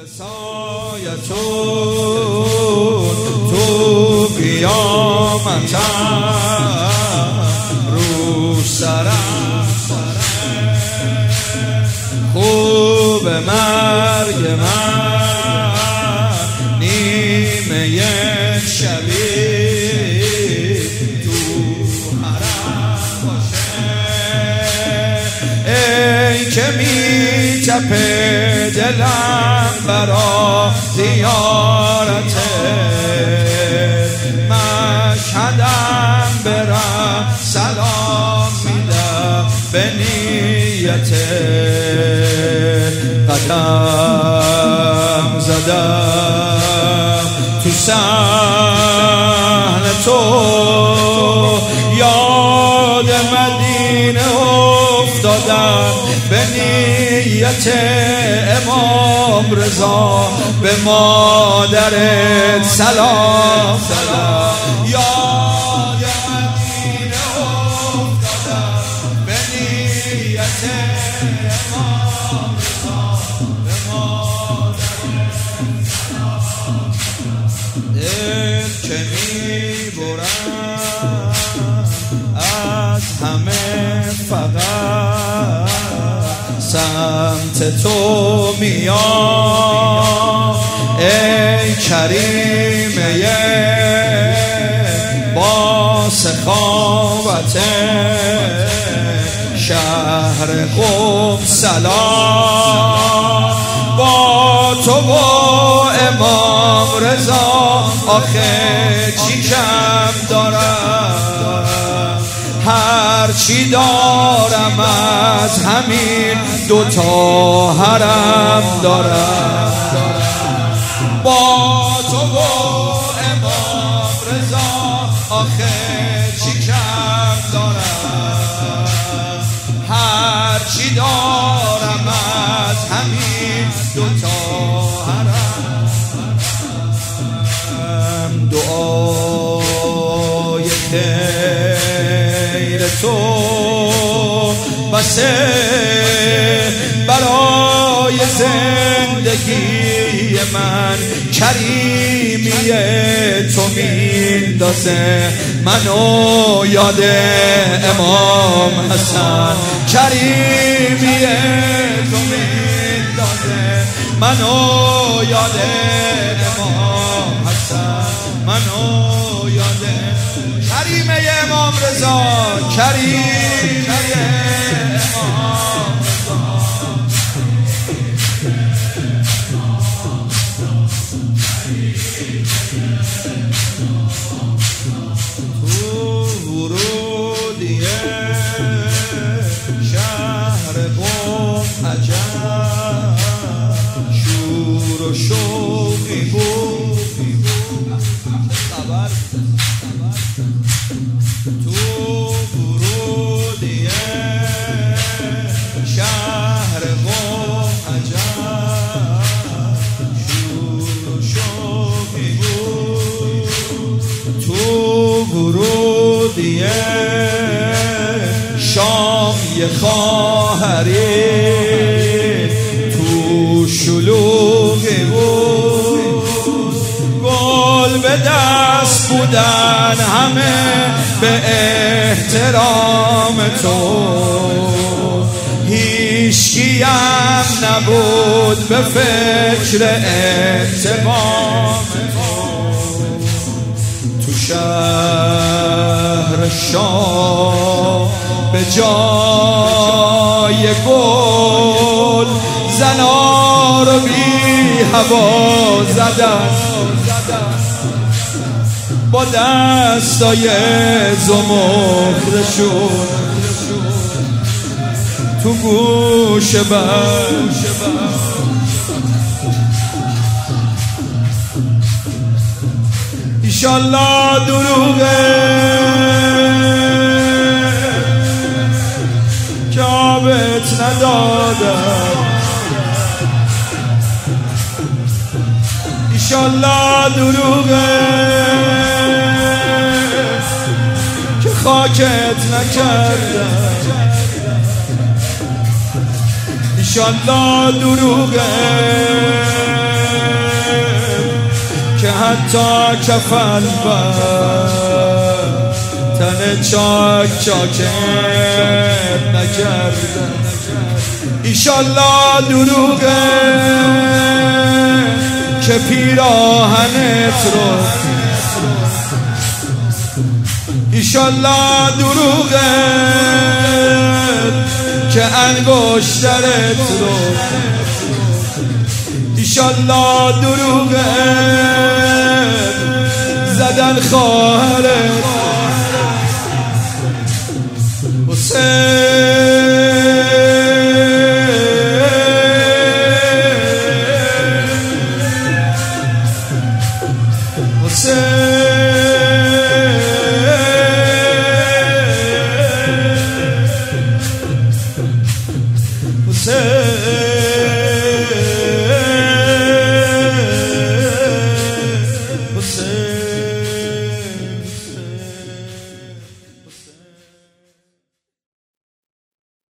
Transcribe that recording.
سایتون تو قیامتم رو سرم خوب مرگ من نیمه شبی تو حرم باشه ای که می تپه دلم برا زیارته مشهدم برم سلام میدم به نیته قدم زدم تو صحن تو یاد مدینه افتادم به نیت امام رضا به مادرت سلام دادم یاد مدینه افتادم به نیت امام رضا به مادرت سلام دل که میبرم از همه فقط سمت تو میام ای کریمه با سخاوت شهر قم سلام با تو و امام رضا آخه چی کم دارم هر چی دارم از همین دوتا حرم دارم با تو و امام رضا آخه چی کم دارم هر چی دارم از همین دوتا حرم دعای خیر تو بسه برای زندگی من کریمی تو میندازه منو یاد امام حسن کریمی تو میندازه منو یاد امام حسن منو یاد کریمه امام رضا کریمه امام تو ورودی شهر قم عجب شور و شوقی بود خبر تو ورودی شهر قم عجب شور و شوقی بود تو ورودی شام یه خواهری تو شلوغی بود گل به دست بودن همه به احترام تو هیچکیم نبود به فکر انتقام تو شهر شام به جای گل زنا رو بی هوا زدن با دستای زمخرشون تو گوش بر ایشالله دروغه که آبت ندادم ایشالله دروغه که خاکت نکردم ایشالله دروغه حتی کفن بر تن چاک چاکت نکردم. ایشالله دروغه که پیراهنت رو، ایشالله دروغه که انگشترت رو، ایشالله دروغه زدن خواهرت